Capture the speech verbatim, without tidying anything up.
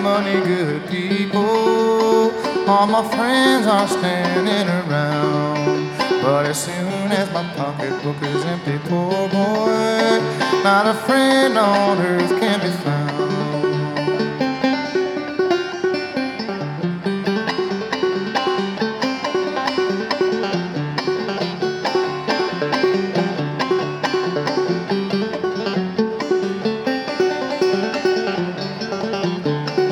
money, good people. All my friends are standing around, but as soon as my pocketbook is empty, poor boy, not a friend on earth can